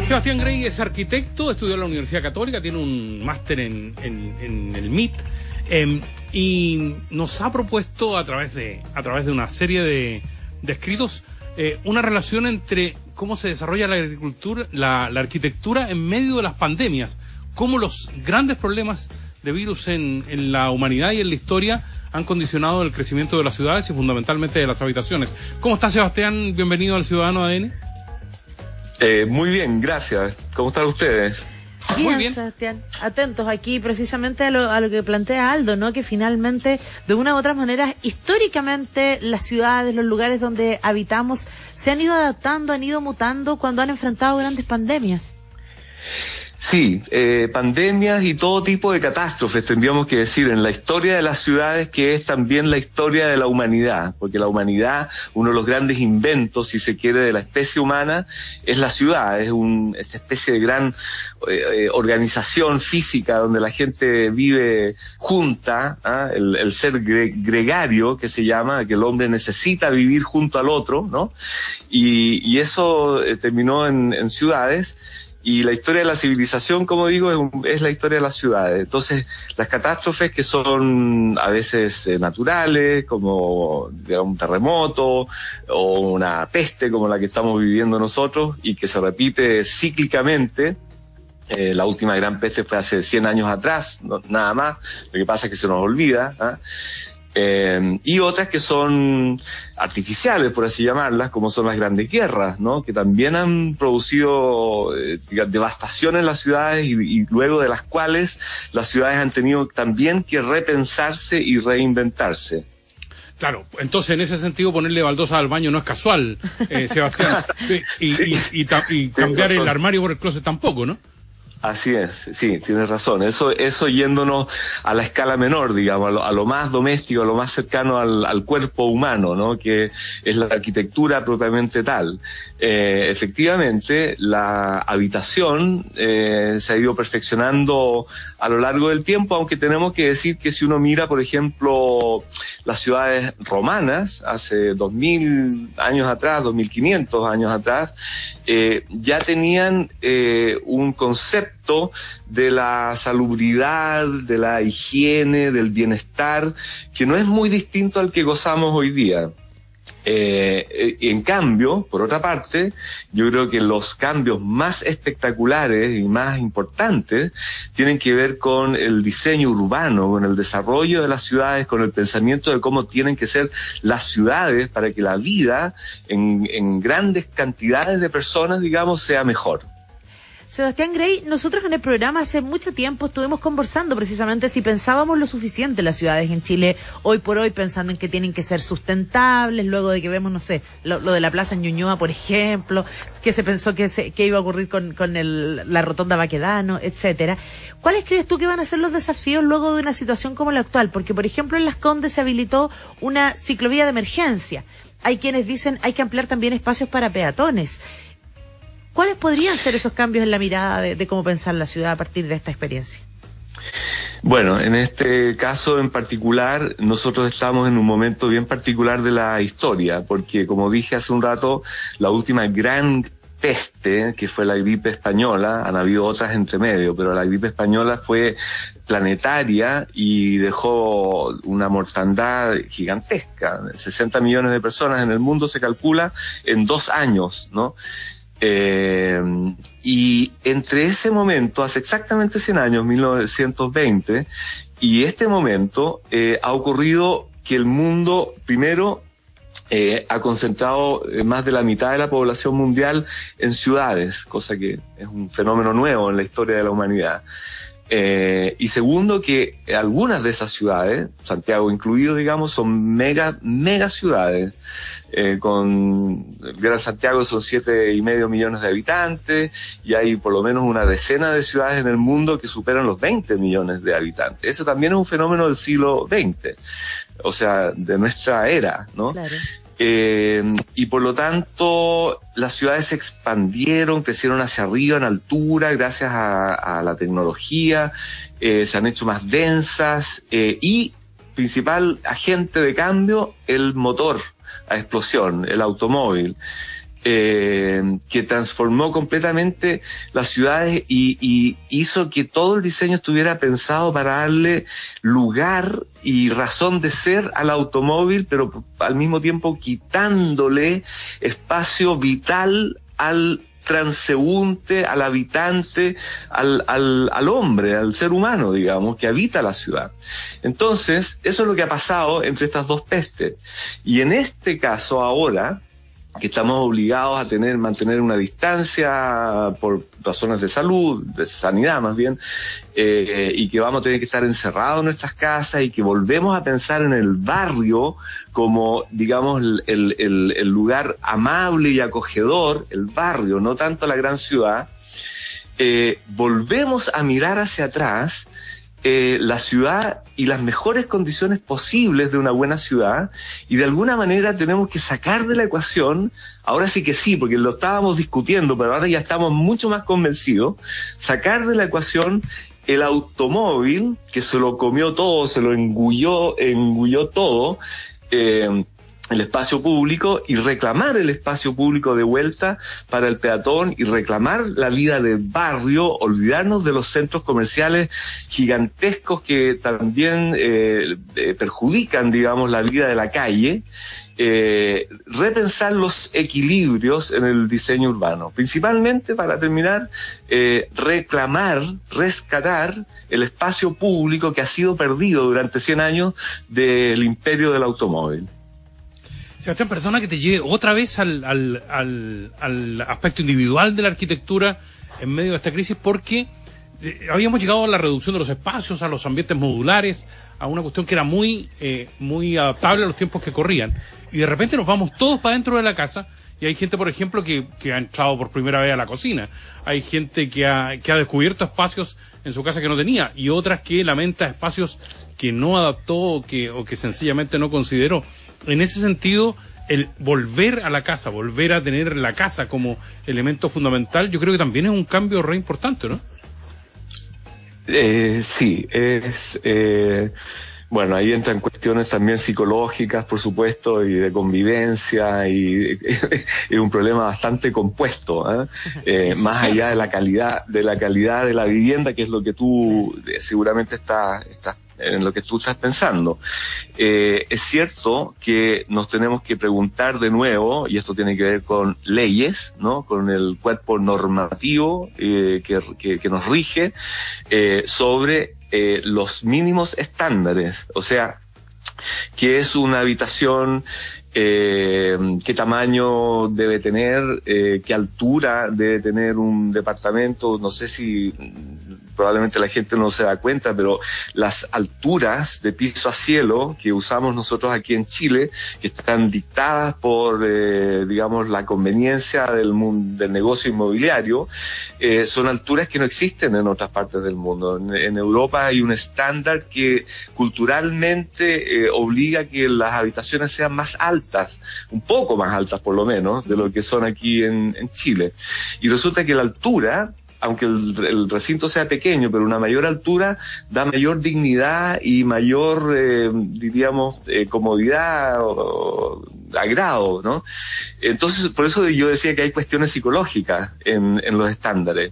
Sebastián Grey es arquitecto, estudió en la Universidad Católica, tiene un máster en el MIT, y nos ha propuesto a través de una serie de escritos una relación entre cómo se desarrolla la arquitectura en medio de las pandemias, cómo los grandes problemas de virus en la humanidad y en la historia han condicionado el crecimiento de las ciudades y fundamentalmente de las habitaciones. ¿Cómo está, Sebastián? Bienvenido al Ciudadano ADN. Muy bien, gracias. ¿Cómo están ustedes? Bien, muy bien, Sebastián. Atentos aquí precisamente a lo que plantea Aldo, ¿no? Que finalmente, de una u otra manera, históricamente las ciudades, los lugares donde habitamos, se han ido adaptando, han ido mutando cuando han enfrentado grandes pandemias. Sí, pandemias y todo tipo de catástrofes, tendríamos que decir, en la historia de las ciudades, que es también la historia de la humanidad, porque la humanidad, uno de los grandes inventos, si se quiere, de la especie humana, es la ciudad, es esta especie de gran organización física donde la gente vive junta, el ser gregario, que se llama, que el hombre necesita vivir junto al otro, ¿no? Y eso terminó en ciudades. Y la historia de la civilización, como digo, es la historia de las ciudades. Entonces, las catástrofes que son a veces naturales, como digamos, un terremoto o una peste como la que estamos viviendo nosotros y que se repite cíclicamente. La última gran peste fue hace 100 años atrás, nada más. Lo que pasa es que se nos olvida, y otras que son artificiales, por así llamarlas, como son las grandes guerras, ¿no? Que también han producido devastación en las ciudades y luego de las cuales las ciudades han tenido también que repensarse y reinventarse. Claro, entonces en ese sentido ponerle baldosa al baño no es casual, Sebastián, y cambiar el armario por el closet tampoco, ¿no? Así es, sí, tienes razón. Eso yéndonos a la escala menor, digamos, a lo más doméstico, a lo más cercano al cuerpo humano, ¿no? Que es la arquitectura propiamente tal. Efectivamente, la habitación se ha ido perfeccionando a lo largo del tiempo, aunque tenemos que decir que si uno mira, por ejemplo, las ciudades romanas, hace 2000 años atrás, 2500 años atrás, ya tenían un concepto de la salubridad, de la higiene, del bienestar, que no es muy distinto al que gozamos hoy día. En cambio, por otra parte, yo creo que los cambios más espectaculares y más importantes tienen que ver con el diseño urbano, con el desarrollo de las ciudades, con el pensamiento de cómo tienen que ser las ciudades para que la vida en grandes cantidades de personas, digamos, sea mejor. Sebastián Grey, nosotros en el programa hace mucho tiempo estuvimos conversando precisamente si pensábamos lo suficiente las ciudades en Chile hoy por hoy, pensando en que tienen que ser sustentables, luego de que vemos, no sé, lo de la plaza en Ñuñoa, por ejemplo, que se pensó que iba a ocurrir con la rotonda Baquedano, etcétera. ¿Cuáles crees tú que van a ser los desafíos luego de una situación como la actual? Porque, por ejemplo, en Las Condes se habilitó una ciclovía de emergencia. Hay quienes dicen hay que ampliar también espacios para peatones. ¿Cuáles podrían ser esos cambios en la mirada de cómo pensar la ciudad a partir de esta experiencia? Bueno, en este caso en particular, nosotros estamos en un momento bien particular de la historia, porque como dije hace un rato, la última gran peste, que fue la gripe española, han habido otras entre medio, pero la gripe española fue planetaria y dejó una mortandad gigantesca. 60 millones de personas en el mundo se calcula en 2 años, ¿no? Y entre ese momento, hace exactamente 100 años, 1920, y este momento, ha ocurrido que el mundo, primero, ha concentrado más de la mitad de la población mundial en ciudades, cosa que es un fenómeno nuevo en la historia de la humanidad. Y segundo, que algunas de esas ciudades, Santiago incluido, digamos, son mega ciudades. Con el Gran Santiago son 7,5 millones de habitantes y hay por lo menos una decena de ciudades en el mundo que superan los 20 millones de habitantes. Ese también es un fenómeno del siglo XX, o sea, de nuestra era, ¿no? Claro. Y por lo tanto las ciudades se expandieron, crecieron hacia arriba en altura gracias a la tecnología, se han hecho más densas, y principal agente de cambio, el motor a explosión, el automóvil. que transformó completamente las ciudades y hizo que todo el diseño estuviera pensado para darle lugar y razón de ser al automóvil, pero al mismo tiempo quitándole espacio vital al transeúnte, al habitante, al hombre, al ser humano, digamos, que habita la ciudad. Entonces, eso es lo que ha pasado entre estas dos pestes. Y en este caso ahora, que estamos obligados a mantener una distancia por razones de salud, de sanidad más bien, y que vamos a tener que estar encerrados en nuestras casas y que volvemos a pensar en el barrio como, digamos, el lugar amable y acogedor, el barrio, no tanto la gran ciudad, volvemos a mirar hacia atrás la ciudad y las mejores condiciones posibles de una buena ciudad, y de alguna manera tenemos que sacar de la ecuación, ahora sí que sí, porque lo estábamos discutiendo, pero ahora ya estamos mucho más convencidos, sacar de la ecuación el automóvil, que se lo comió todo, se lo engulló todo, el espacio público, y reclamar el espacio público de vuelta para el peatón y reclamar la vida del barrio, olvidarnos de los centros comerciales gigantescos que también perjudican, digamos, la vida de la calle, repensar los equilibrios en el diseño urbano, principalmente, para terminar, rescatar el espacio público que ha sido perdido durante 100 años del imperio del automóvil. Sebastián, perdona que te lleve otra vez al aspecto individual de la arquitectura en medio de esta crisis, porque habíamos llegado a la reducción de los espacios, a los ambientes modulares, a una cuestión que era muy adaptable a los tiempos que corrían, y de repente nos vamos todos para dentro de la casa, y hay gente, por ejemplo, que ha entrado por primera vez a la cocina, hay gente que ha descubierto espacios en su casa que no tenía, y otras que lamenta espacios que no adaptó o que sencillamente no consideró. En ese sentido, el volver a la casa, volver a tener la casa como elemento fundamental, yo creo que también es un cambio re importante, ¿no? Sí, bueno, ahí entran cuestiones también psicológicas, por supuesto, y de convivencia, y es un problema bastante compuesto, más allá de la calidad de la vivienda, que es lo que tú seguramente estás en lo que tú estás pensando. Es cierto que nos tenemos que preguntar de nuevo, y esto tiene que ver con leyes, ¿no? Con el cuerpo normativo que nos rige, sobre los mínimos estándares, o sea, qué es una habitación, qué tamaño debe tener, qué altura debe tener un departamento. No sé si probablemente la gente no se da cuenta, pero las alturas de piso a cielo que usamos nosotros aquí en Chile, que están dictadas por, digamos, la conveniencia del negocio inmobiliario, son alturas que no existen en otras partes del mundo. En Europa hay un estándar que culturalmente obliga a que las habitaciones sean más altas, un poco más altas por lo menos, de lo que son aquí en Chile. Y resulta que la altura, aunque el recinto sea pequeño, pero una mayor altura da mayor dignidad y mayor, diríamos, comodidad o agrado, ¿no? Entonces, por eso yo decía que hay cuestiones psicológicas en los estándares.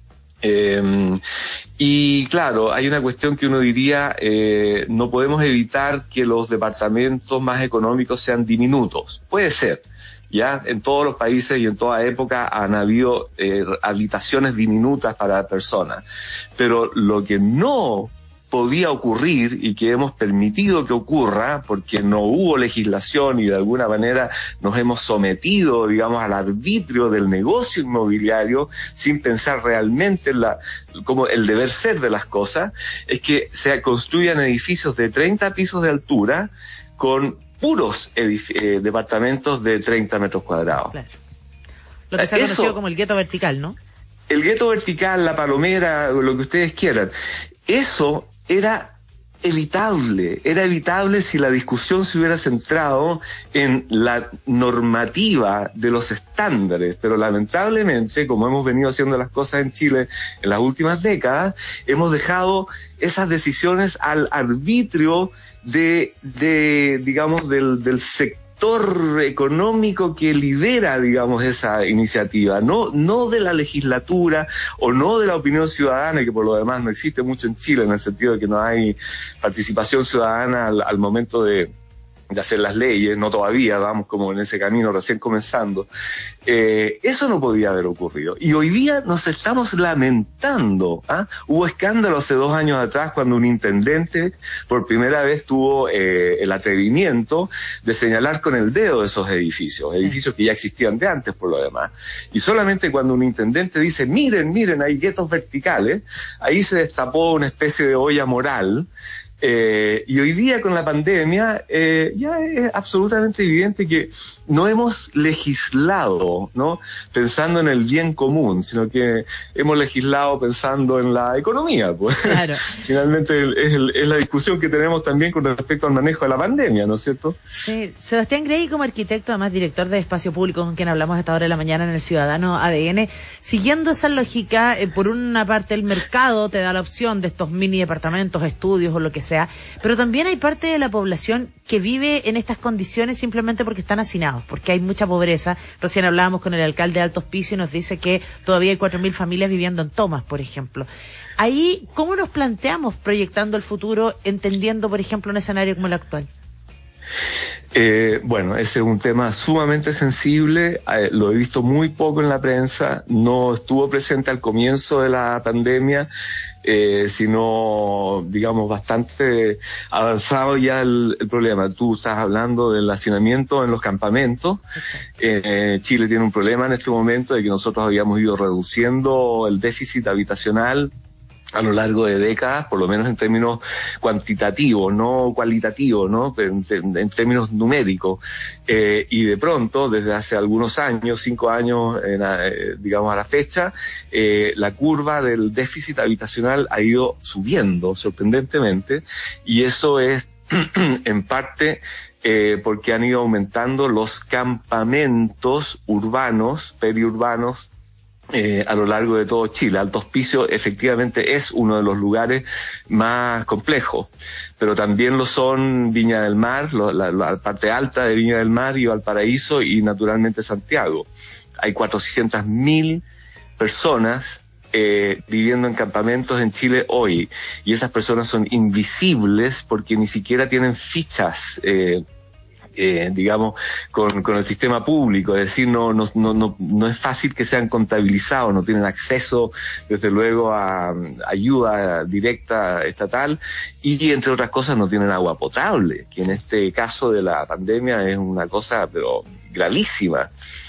Y claro, hay una cuestión que uno diría, no podemos evitar que los departamentos más económicos sean diminutos. Puede ser. Ya en todos los países y en toda época han habido habitaciones diminutas para personas, pero lo que no podía ocurrir y que hemos permitido que ocurra porque no hubo legislación y de alguna manera nos hemos sometido, digamos, al arbitrio del negocio inmobiliario sin pensar realmente en como el deber ser de las cosas, es que se construyan edificios de 30 pisos de altura con puros departamentos de 30 metros cuadrados. Claro. Lo que se ha conocido como el gueto vertical, ¿no? El gueto vertical, la palomera, lo que ustedes quieran. Eso era evitable si la discusión se hubiera centrado en la normativa de los estándares, pero lamentablemente, como hemos venido haciendo las cosas en Chile en las últimas décadas, hemos dejado esas decisiones al arbitrio digamos, del sector actor económico que lidera, digamos, esa iniciativa, no de la legislatura o no de la opinión ciudadana, que por lo demás no existe mucho en Chile, en el sentido de que no hay participación ciudadana al momento de hacer las leyes, no todavía, vamos como en ese camino recién comenzando. Eso no podía haber ocurrido. Y hoy día nos estamos lamentando. Hubo escándalo hace 2 años atrás cuando un intendente por primera vez tuvo el atrevimiento de señalar con el dedo esos edificios que ya existían de antes por lo demás. Y solamente cuando un intendente dice, miren, hay guetos verticales, ahí se destapó una especie de olla moral. Y hoy día con la pandemia ya es absolutamente evidente que no hemos legislado, ¿no?, pensando en el bien común, sino que hemos legislado pensando en la economía, pues. Claro. Finalmente es la discusión que tenemos también con respecto al manejo de la pandemia, ¿no es cierto? Sí. Sebastián Grey, como arquitecto, además director de Espacio Público, con quien hablamos a esta hora de la mañana en el Ciudadano ADN, siguiendo esa lógica, por una parte el mercado te da la opción de estos mini departamentos, estudios o lo que sea, pero también hay parte de la población que vive en estas condiciones simplemente porque están hacinados, porque hay mucha pobreza. Recién hablábamos con el alcalde de Alto Hospicio y nos dice que todavía hay 4.000 familias viviendo en tomas, por ejemplo. Ahí, ¿cómo nos planteamos proyectando el futuro, entendiendo, por ejemplo, un escenario como el actual? Bueno, ese es un tema sumamente sensible, lo he visto muy poco en la prensa, no estuvo presente al comienzo de la pandemia, sino, digamos, bastante avanzado ya el problema. Tú estás hablando del hacinamiento en los campamentos. Chile tiene un problema en este momento de que nosotros habíamos ido reduciendo el déficit habitacional a lo largo de décadas, por lo menos en términos cuantitativos, no cualitativos, ¿no?, en términos numéricos. Y de pronto, desde hace algunos años, 5 años, digamos a la fecha, la curva del déficit habitacional ha ido subiendo sorprendentemente, y eso es en parte porque han ido aumentando los campamentos urbanos, periurbanos, a lo largo de todo Chile. Alto Hospicio efectivamente es uno de los lugares más complejos, pero también lo son Viña del Mar, la parte alta de Viña del Mar y Valparaíso, y naturalmente Santiago. Hay 400.000 personas viviendo en campamentos en Chile hoy, y esas personas son invisibles porque ni siquiera tienen fichas digamos, con el sistema público, es decir, no es fácil que sean contabilizados, no tienen acceso, desde luego, a ayuda directa estatal, y entre otras cosas no tienen agua potable, que en este caso de la pandemia es una cosa, pero gravísima.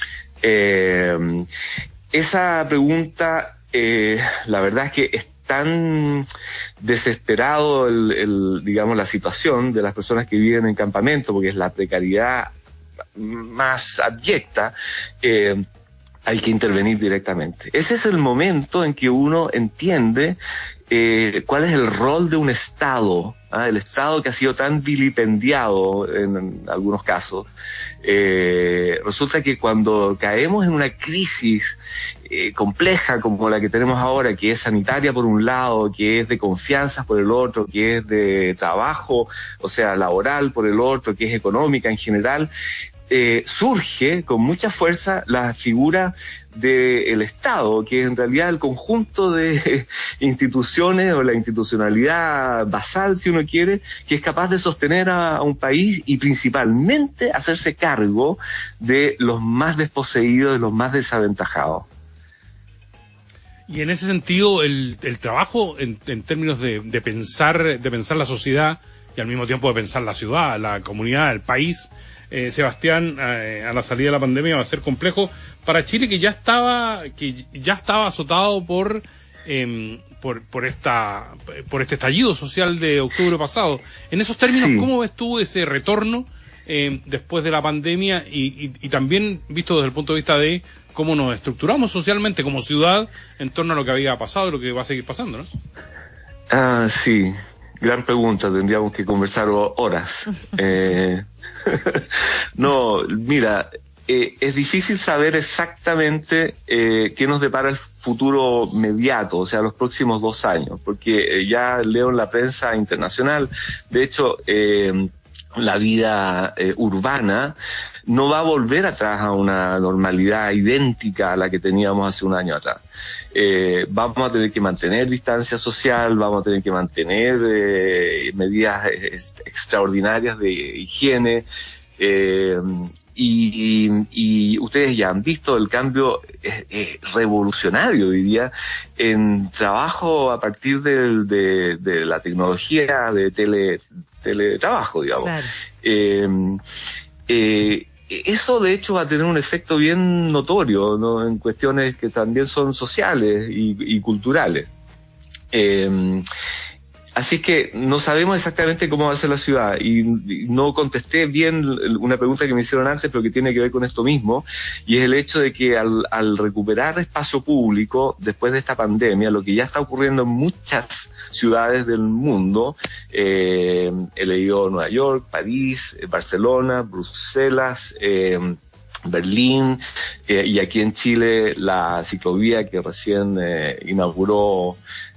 Esa pregunta, la verdad es que es tan desesperado digamos, la situación de las personas que viven en campamento, porque es la precariedad más abyecta, hay que intervenir directamente. Ese es el momento en que uno entiende cuál es el rol de un Estado, el Estado que ha sido tan vilipendiado en algunos casos. Resulta que cuando caemos en una crisis compleja como la que tenemos ahora, que es sanitaria por un lado, que es de confianza por el otro, que es de trabajo, o sea, laboral por el otro, que es económica en general, surge con mucha fuerza la figura del Estado, que es en realidad el conjunto de instituciones o la institucionalidad basal, si uno quiere, que es capaz de sostener a un país y principalmente hacerse cargo de los más desposeídos, de los más desaventajados. Y en ese sentido, el trabajo en términos de pensar la sociedad y al mismo tiempo de pensar la ciudad, la comunidad, el país, Sebastián, a la salida de la pandemia va a ser complejo para Chile, que ya estaba azotado por este estallido social de octubre pasado. En esos términos, sí, ¿cómo ves tú ese retorno después de la pandemia y también visto desde el punto de vista de cómo nos estructuramos socialmente como ciudad en torno a lo que había pasado y lo que va a seguir pasando, ¿no? Sí. Gran pregunta, tendríamos que conversar horas. No, mira, es difícil saber exactamente qué nos depara el futuro mediato, o sea, los próximos 2 años, porque ya leo en la prensa internacional, de hecho, la vida urbana no va a volver atrás a una normalidad idéntica a la que teníamos hace un año atrás. Vamos a tener que mantener distancia social, vamos a tener que mantener medidas extraordinarias de higiene, y ustedes ya han visto el cambio revolucionario, diría, en trabajo a partir de la tecnología de teletrabajo, digamos. Claro. Eso de hecho va a tener un efecto bien notorio, ¿no?, en cuestiones que también son sociales y culturales. Así que no sabemos exactamente cómo va a ser la ciudad, y no contesté bien una pregunta que me hicieron antes, pero que tiene que ver con esto mismo, y es el hecho de que al recuperar espacio público después de esta pandemia, lo que ya está ocurriendo en muchas ciudades del mundo, he leído Nueva York, París, Barcelona, Bruselas, Berlín, y aquí en Chile la ciclovía que recién inauguró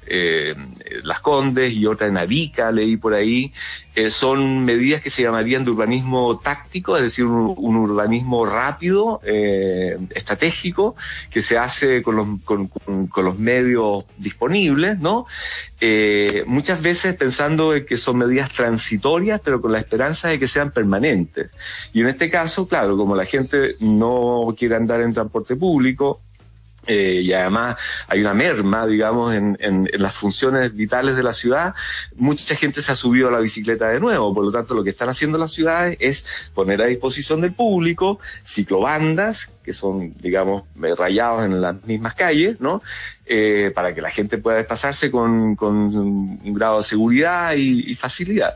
Las Condes, y otra en Arica, leí por ahí, son medidas que se llamarían de urbanismo táctico, es decir, un urbanismo rápido, estratégico, que se hace con los medios disponibles, ¿no? Muchas veces pensando en que son medidas transitorias, pero con la esperanza de que sean permanentes. Y en este caso, claro, como la gente no quiere andar en transporte público, y además hay una merma, digamos, en las funciones vitales de la ciudad, mucha gente se ha subido a la bicicleta de nuevo. Por lo tanto, lo que están haciendo las ciudades es poner a disposición del público ciclobandas, que son, digamos, rayados en las mismas calles, ¿no? Para que la gente pueda desplazarse con un grado de seguridad y facilidad.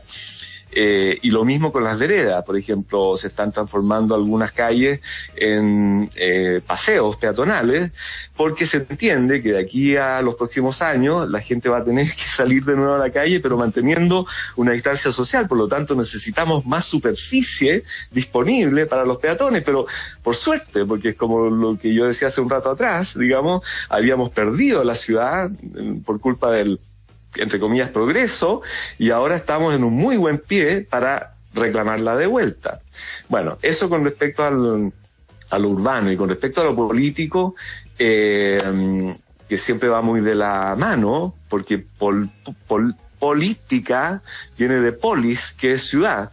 Y lo mismo con las veredas. Por ejemplo, se están transformando algunas calles en paseos peatonales, porque se entiende que de aquí a los próximos años la gente va a tener que salir de nuevo a la calle, pero manteniendo una distancia social. Por lo tanto, necesitamos más superficie disponible para los peatones, pero por suerte, porque es como lo que yo decía hace un rato atrás, digamos, habíamos perdido la ciudad por culpa del, entre comillas, progreso, y ahora estamos en un muy buen pie para reclamarla de vuelta. Bueno, eso con respecto a lo urbano, y con respecto a lo político, que siempre va muy de la mano, porque política viene de polis, que es ciudad.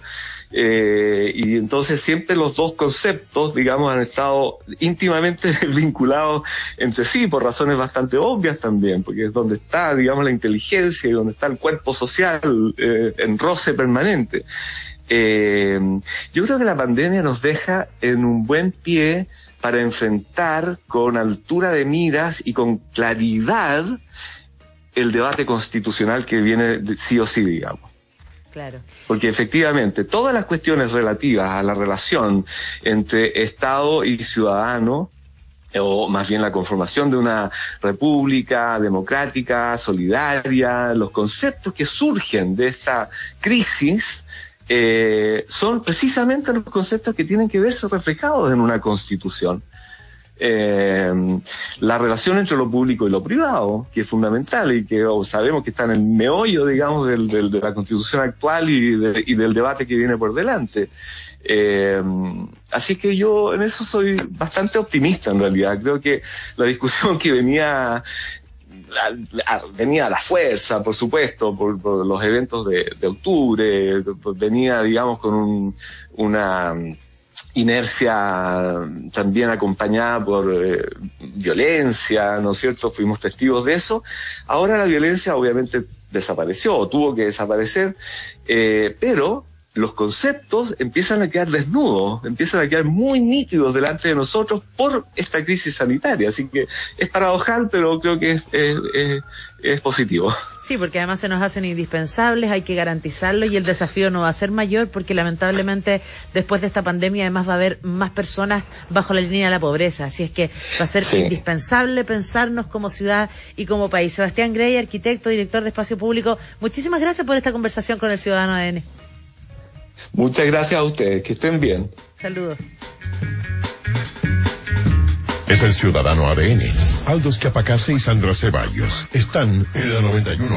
Y entonces siempre los dos conceptos, digamos, han estado íntimamente vinculados entre sí, por razones bastante obvias también, porque es donde está, digamos, la inteligencia y donde está el cuerpo social en roce permanente. Yo creo que la pandemia nos deja en un buen pie para enfrentar con altura de miras y con claridad el debate constitucional que viene sí o sí, digamos. Claro. Porque efectivamente todas las cuestiones relativas a la relación entre Estado y ciudadano, o más bien la conformación de una república democrática, solidaria, los conceptos que surgen de esa crisis, son precisamente los conceptos que tienen que verse reflejados en una constitución. La relación entre lo público y lo privado, que es fundamental y que sabemos que está en el meollo, digamos, de la Constitución actual y del debate que viene por delante. Así que yo en eso soy bastante optimista, en realidad. Creo que la discusión que venía a la fuerza, por supuesto, por los eventos de octubre, venía, digamos, con una inercia también acompañada por violencia, ¿no es cierto? Fuimos testigos de eso. Ahora la violencia obviamente desapareció, o tuvo que desaparecer, pero los conceptos empiezan a quedar desnudos, empiezan a quedar muy nítidos delante de nosotros por esta crisis sanitaria. Así que es paradojal, pero creo que es positivo. Sí, porque además se nos hacen indispensables, hay que garantizarlo, y el desafío no va a ser mayor, porque lamentablemente después de esta pandemia además va a haber más personas bajo la línea de la pobreza. Así es que va a ser indispensable pensarnos como ciudad y como país. Sebastián Grey, arquitecto, director de Espacio Público, muchísimas gracias por esta conversación con el Ciudadano ADN. Muchas gracias a ustedes, que estén bien. Saludos. Es el Ciudadano ADN. Aldo Esquiapacase y Sandra Ceballos están en la 91.